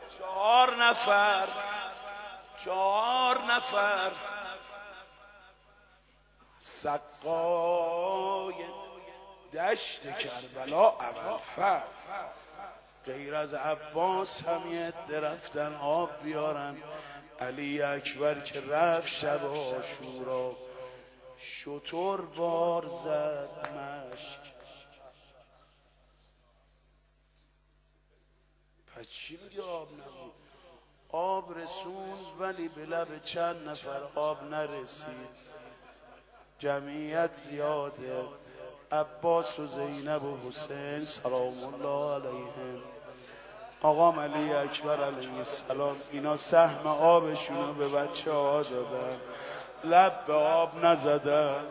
چهار نفر سقای دشت کربلا ابوالفضل، غیر از عباس هم یه عده رفتن آب بیارن. علی اکبر که رفت شب عاشورا، شتر بار زد مشک. پس چی میگه آب نبود؟ آب رسوند ولی به لب چند نفر آب نرسید. جمعیت زیاده، عباس و زینب و حسین سلام الله علیهم، آقام علی اکبر علیه السلام، اینا سهم آبشونو به بچه ها دادن، لب به آب نزدن.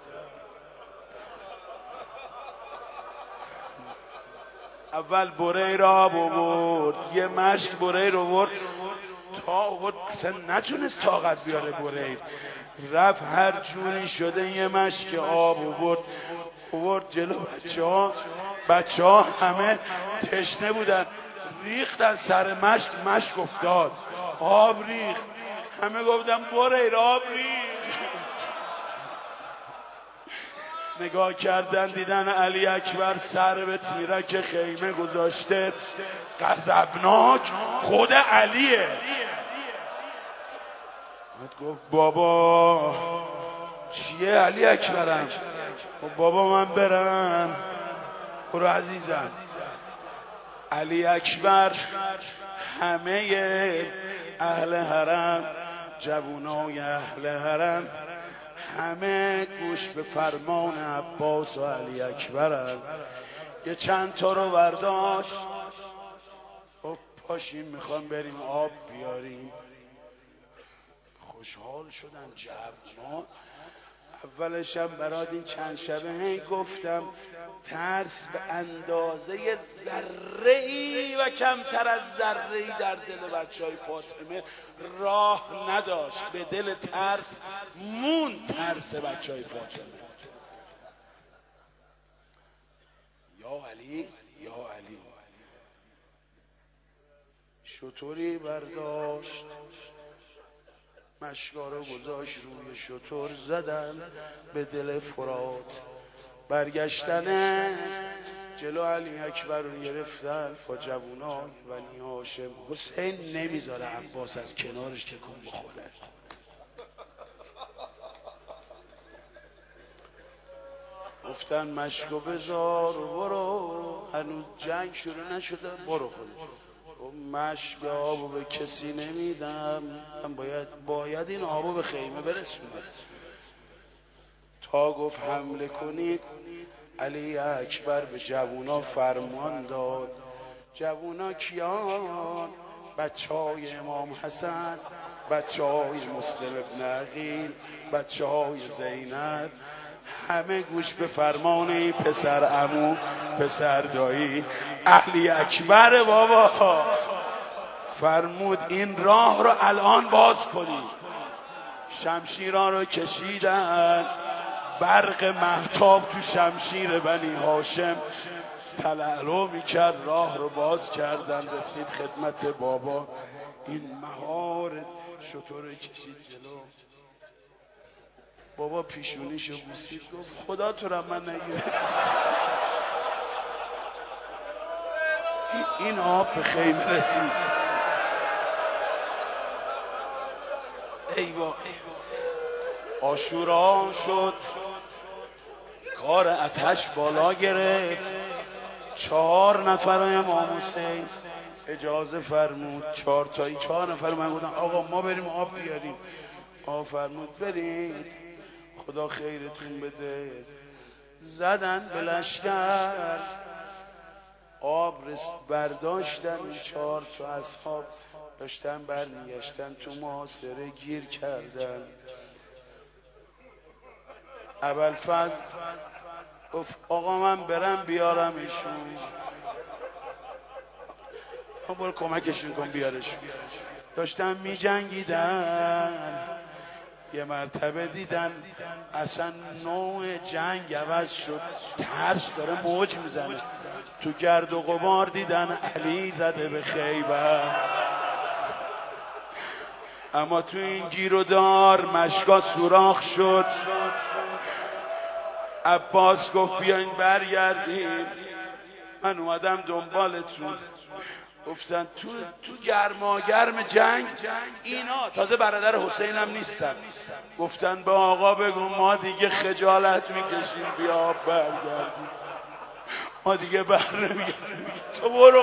اول بریر آب آورد، یه مشک بریر آورد، تا آورد اصلا نتونست طاقت بیاره بریر، رفت هر جوری شده یه مشک آب آورد جلو بچه ها همه تشنه بودن، ریختن سر مشک افتاد، آب ریخت، همه گفتن بریر آب ریخت. نگاه کردن دیدن علی اکبر سر به تیرک خیمه گذاشته، غضبناک خود علیه. گفت بابا چیه علی اکبرم؟ بابا من برم. برو عزیزم. علی اکبر همه اهل حرم، جوانای اهل حرم همه گوش به فرمان عباس و علی اکبرن. یه چند تا رو برداشت، پاشیم میخوام بریم آب بیاریم. خوشحال شدن جوونا. اولش هم برات این چند شبه هی گفتم ترس به اندازه ذره‌ای و کمتر از ذره‌ای در دل بچهای فاطمه راه نداشت. به دل ترس مون ترس بچهای فاطمه. یا علی یا علی. شطوری برداشت، مشکارو گذاشت روی شتر، زدن به دل فرات. برگشتنه جلو علی اکبر رو گرفتن با جوونای بنی هاشم. حسین نمیذاره عباس از کنارش تکون بخوره. گفتن مشکو بذار برو، هنوز جنگ شروع نشده، برو خودش. مشک آبو به کسی نمیدم، من باید این آبو به خیمه برسونم. تا گفت حمله کنید، علی اکبر به جوونا فرمان داد. جوونا کیان؟ بچه های امام حسن، بچه های مسلم ابن عقیل، بچه های زینب، همه گوش به فرمان پسر عمو، پسر دایی علی اکبر. بابا فرمود این راه رو الان باز کنید. شمشیران رو کشیدن، برق مهتاب تو شمشیر بنی هاشم تلالو میکرد، راه رو باز کردن، رسید خدمت بابا. این مهار شطور کشید جلو. بابا پیشونیشو بوسید، گفت خدا تو را من نگیره. این آب به خیمه رسید. ایوا عاشورا شد، کار آتش بالا گرفت. 4 نفر امام حسین اجازه فرمود، 4 تایی 4 نفر من گفتم آقا ما بریم آب بیاریم. آقا فرمود برید خدا خیرتون بده. زدن به لشکر، آب برداشتن. 4 تا اصحاب داشتن برمیگشتن، تو محاصره گیر کردن. ابوالفضل گفت آقا من برم بیارم ایشون. برو کمکشون کن بیارشون. داشتن می جنگیدن. یه مرتبه دیدن اصلا نوع جنگ عوض شد، ترس داره موج میزنه. تو گرد و غبار دیدن علی زده به خیبر. اما تو این گیر و دار مشکا سوراخ شد. عباس گفت بیاین برگردیم. من اومدم دنبالتون. گفتن تو گرماگرم جنگ اینا تازه برادر حسین هم نیستن. گفتن به آقا بگو ما دیگه خجالت میکشیم بیا برگردیم، ما دیگه بر نمیگردیم، تو برو.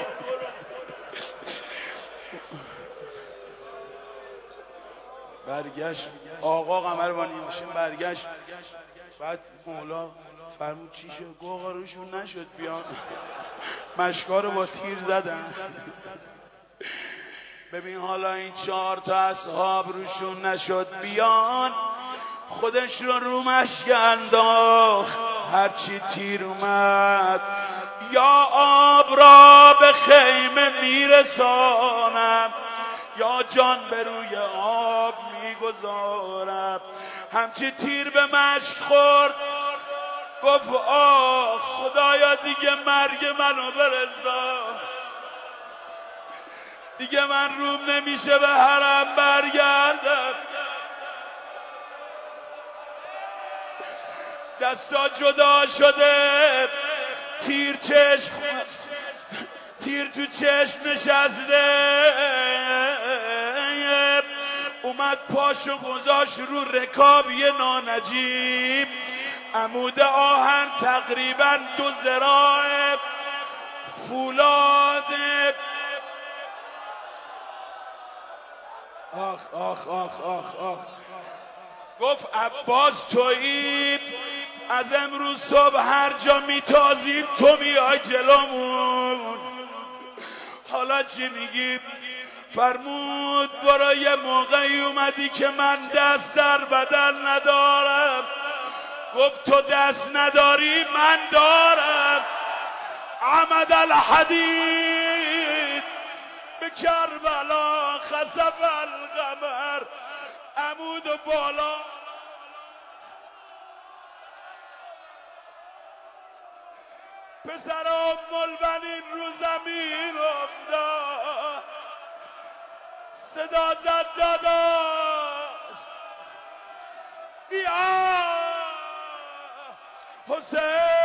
برگشت آقا قمربانی ماشین برگشت. بعد مولا فرمود چی شد؟ گو آقا روشون نشد بیان، مشکا رو با تیر زدن. ببین حالا این 4 تا اصحاب روشون نشد بیان، خودش رو مشک انداخت. هرچی تیر اومد یا آب را به خیمه میرسانم یا جان به روی آب میگذارم. همچی تیر به مشک خورد گفت آه خدایا دیگه مرگ منو برسان، دیگه من روم نمیشه به حرم برگردم. دستا جدا شده، تیر تو چشم نشسته. اومد پاشو گذاشت رو رکاب یه نانجیب، عمود آهن تقریبا 2 ذراع فولاد. آخ آخ آخ آخ آخ. گفت عباس تویی، از امروز صبح هر جا میتازیم تو میای جلومون، حالا چی میگی؟ فرمود برای یه موقعی اومدی که من دست در بدن ندارم. گفت تو دست نداری من دارم. عمد الحدید به کربلا خسف القمر، عمود و بالا پسر ام البنین رو زمین افتاد. صدا زد داداش یا حسین.